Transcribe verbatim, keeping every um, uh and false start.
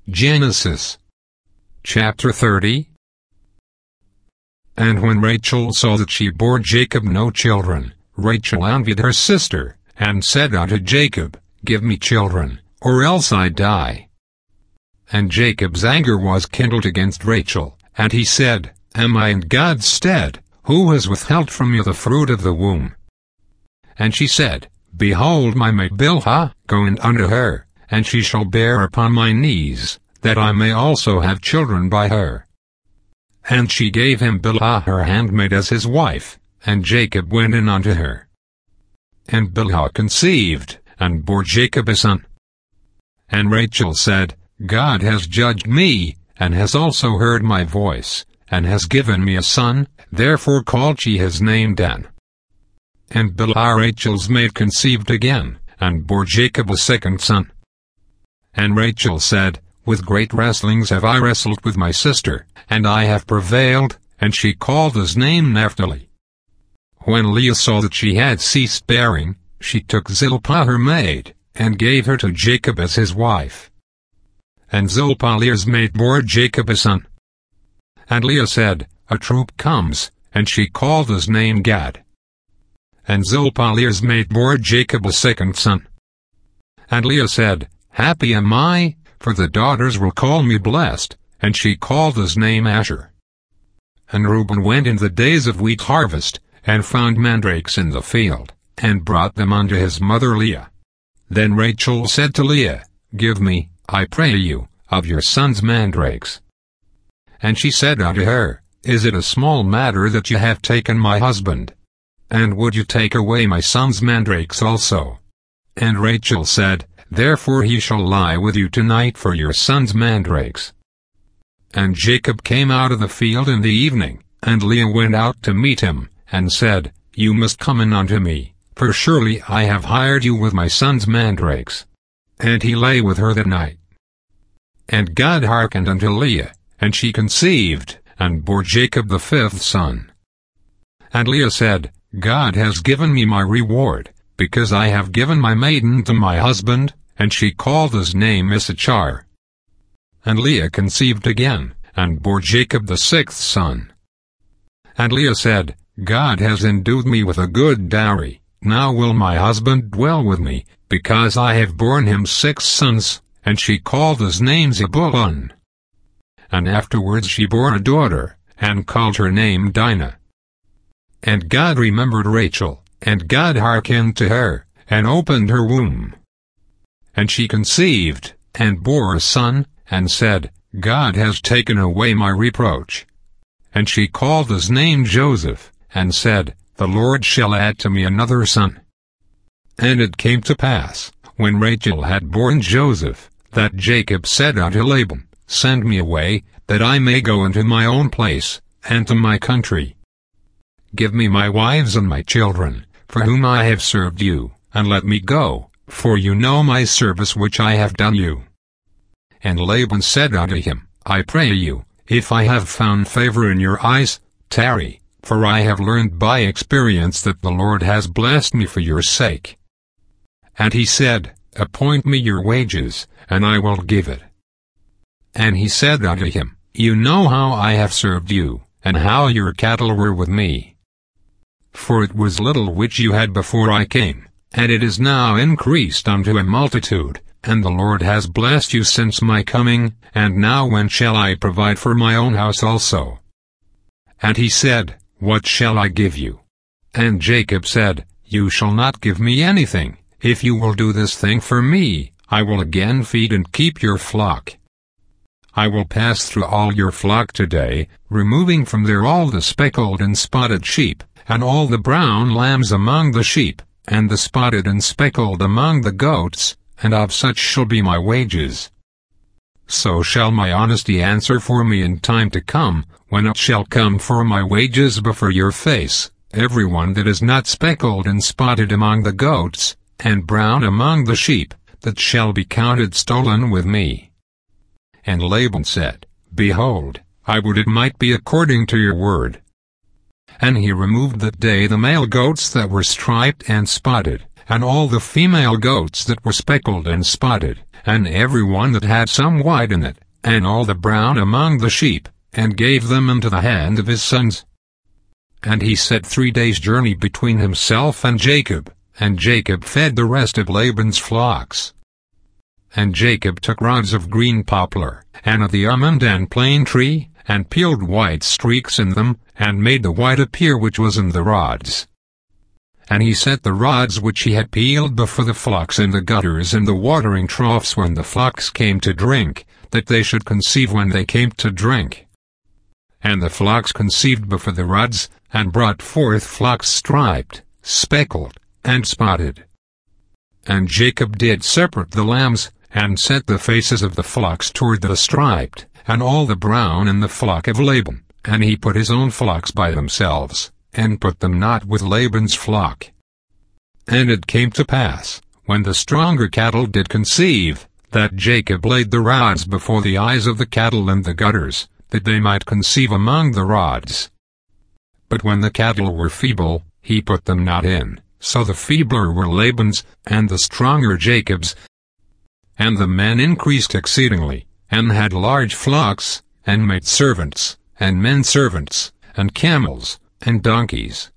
Genesis chapter thirty. And when Rachel saw that she bore Jacob no children, Rachel envied her sister, and said unto Jacob, Give me children, or else I die. And Jacob's anger was kindled against Rachel, and he said, Am I in God's stead, who has withheld from you the fruit of the womb? And she said, Behold my maid Bilhah, go in unto her, and she shall bear upon my knees, that I may also have children by her. And she gave him Bilhah her handmaid as his wife, and Jacob went in unto her. And Bilhah conceived, and bore Jacob a son. And Rachel said, God has judged me, and has also heard my voice, and has given me a son, therefore called she his name Dan. And Bilhah Rachel's maid conceived again, and bore Jacob a second son. And Rachel said, With great wrestlings have I wrestled with my sister, and I have prevailed, and she called his name Naphtali. When Leah saw that she had ceased bearing, she took Zilpah her maid, and gave her to Jacob as his wife. And Zilpah Leah's maid bore Jacob a son. And Leah said, A troop comes, and she called his name Gad. And Zilpah Leah's maid bore Jacob a second son. And Leah said, Happy am I, for the daughters will call me blessed, and she called his name Asher. And Reuben went in the days of wheat harvest, and found mandrakes in the field, and brought them unto his mother Leah. Then Rachel said to Leah, Give me, I pray you, of your son's mandrakes. And she said unto her, Is it a small matter that you have taken my husband? And would you take away my son's mandrakes also? And Rachel said, Therefore he shall lie with you tonight for your son's mandrakes. And Jacob came out of the field in the evening, and Leah went out to meet him, and said, You must come in unto me, for surely I have hired you with my son's mandrakes. And he lay with her that night. And God hearkened unto Leah, and she conceived, and bore Jacob the fifth son. And Leah said, God has given me my reward, because I have given my maiden to my husband, and she called his name Issachar. And Leah conceived again, and bore Jacob the sixth son. And Leah said, God has endued me with a good dowry, now will my husband dwell with me, because I have borne him six sons, and she called his name Zebulun. And afterwards she bore a daughter, and called her name Dinah. And God remembered Rachel, and God hearkened to her, and opened her womb. And she conceived, and bore a son, and said, God has taken away my reproach. And she called his name Joseph, and said, The Lord shall add to me another son. And it came to pass, when Rachel had borne Joseph, that Jacob said unto Laban, Send me away, that I may go into my own place, and to my country. Give me my wives and my children, for whom I have served you, and let me go, for you know my service which I have done you. And Laban said unto him, I pray you, if I have found favor in your eyes, tarry, for I have learned by experience that the Lord has blessed me for your sake. And he said, Appoint me your wages, and I will give it. And he said unto him, You know how I have served you, and how your cattle were with me. For it was little which you had before I came, and it is now increased unto a multitude, and the Lord has blessed you since my coming, and now when shall I provide for my own house also? And he said, What shall I give you? And Jacob said, You shall not give me anything. If you will do this thing for me, I will again feed and keep your flock. I will pass through all your flock today, removing from there all the speckled and spotted sheep, and all the brown lambs among the sheep, and the spotted and speckled among the goats, and of such shall be my wages. So shall my honesty answer for me in time to come, when it shall come for my wages before your face, every one that is not speckled and spotted among the goats, and brown among the sheep, that shall be counted stolen with me. And Laban said, Behold, I would it might be according to your word. And he removed that day the male goats that were striped and spotted, and all the female goats that were speckled and spotted, and every one that had some white in it, and all the brown among the sheep, and gave them into the hand of his sons. And he set three days' journey between himself and Jacob, and Jacob fed the rest of Laban's flocks. And Jacob took rods of green poplar, and of the almond and plane tree, and peeled white streaks in them, and made the white appear which was in the rods. And he set the rods which he had peeled before the flocks in the gutters and the watering troughs when the flocks came to drink, that they should conceive when they came to drink. And the flocks conceived before the rods, and brought forth flocks striped, speckled, and spotted. And Jacob did separate the lambs, and set the faces of the flocks toward the striped, and all the brown in the flock of Laban, and he put his own flocks by themselves, and put them not with Laban's flock. And it came to pass, when the stronger cattle did conceive, that Jacob laid the rods before the eyes of the cattle in the gutters, that they might conceive among the rods. But when the cattle were feeble, he put them not in, so the feebler were Laban's, and the stronger Jacob's. And the men increased exceedingly, and had large flocks, and maid servants, and men servants, and camels, and donkeys.